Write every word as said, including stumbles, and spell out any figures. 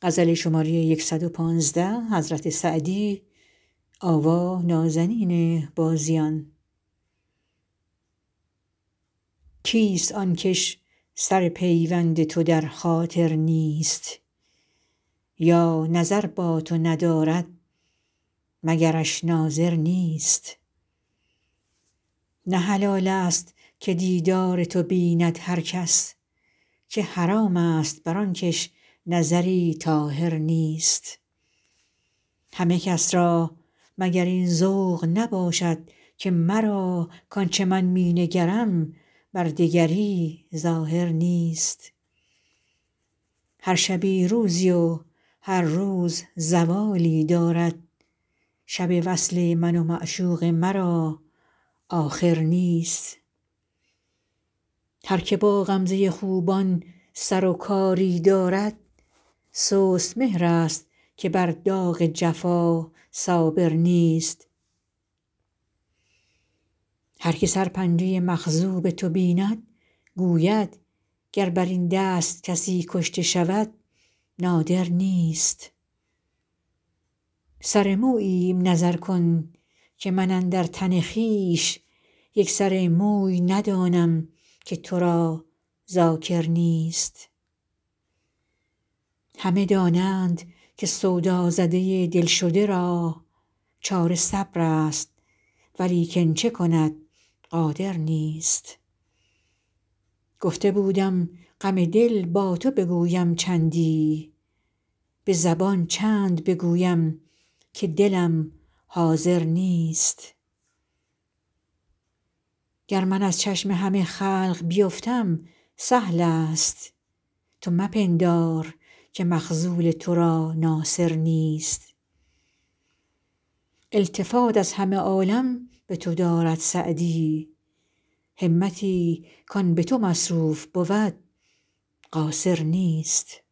کیست آن کش سر پیوند تو در خاطر نیست یا نظر با تو ندارد مگرش ناظر نیست نه حلال است که دیدار تو بیند هر کس که حرام است بر آن کش نظری طاهر نیست همه کس را مگر این ذوق نباشد که مرا کآنچه من می نگرم بر دگری ظاهر نیست هر شبی روزی و هر روز زوالی دارد شب وصل من و معشوق مرا آخر نیست هر که با غمزه خوبان سر و کاری دارد سست مهرست که بر داغ جفا صابر نیست هر که سرپنجه مخضوب تو بیند گوید گر بر این دست کسی کشته شود نادر نیست سر موییم نظر کن که من اندر تن خویش یک سر موی ندانم که تو را ذاکر نیست همه دانند که سودازده دلشده را چاره صبر است ولیکن چه کند قادر نیست گفته بودم غم دل با تو بگویم چندی به زبان چند بگویم که دلم حاضر نیست گر من از چشم همه خلق بیفتم سهل است تو مپندار که مخذول تو را ناصر نیست التفات از همه عالم به تو دارد سعدی همتی کآن به تو مصروف بود قاصر نیست